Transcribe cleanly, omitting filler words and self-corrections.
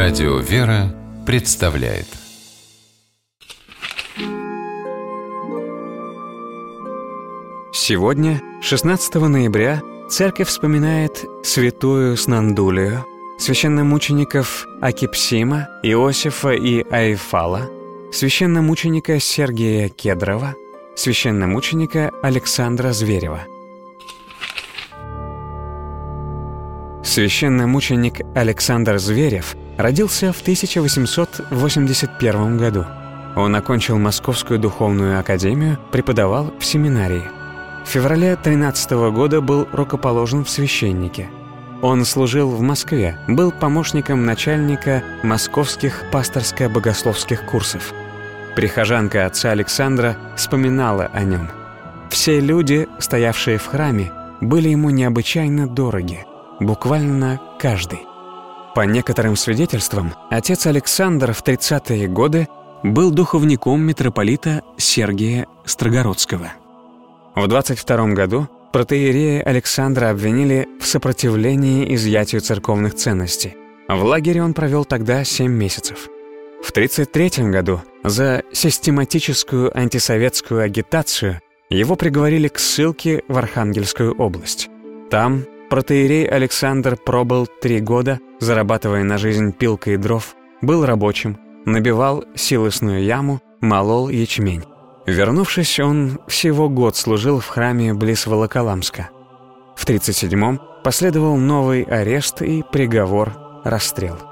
Радио «Вера» представляет. Сегодня, 16 ноября, Церковь вспоминает святую Снандулию, священномучеников Акипсима, Иосифа и Аифала, священномученика Сергия Кедрова, священномученика Александра Зверева. Священномученик Александр Зверев родился в 1881 году. Он окончил Московскую духовную академию, преподавал в семинарии. В феврале 13 года был рукоположен в священники. Он служил в Москве, был помощником начальника московских пасторско-богословских курсов. Прихожанка отца Александра вспоминала о нем. Все люди, стоявшие в храме, были ему необычайно дороги, буквально каждый. По некоторым свидетельствам, отец Александр в 30-е годы был духовником митрополита Сергия Строгородского. В 22 году протоиерея Александра обвинили в сопротивлении изъятию церковных ценностей. В лагере он провел тогда 7 месяцев. В 1933 году за систематическую антисоветскую агитацию его приговорили к ссылке в Архангельскую область. Там протоиерей Александр пробыл 3 года, зарабатывая на жизнь пилкой дров, был рабочим, набивал силосную яму, молол ячмень. Вернувшись, он всего год служил в храме близ Волоколамска. В 1937-м последовал новый арест и приговор — расстрел.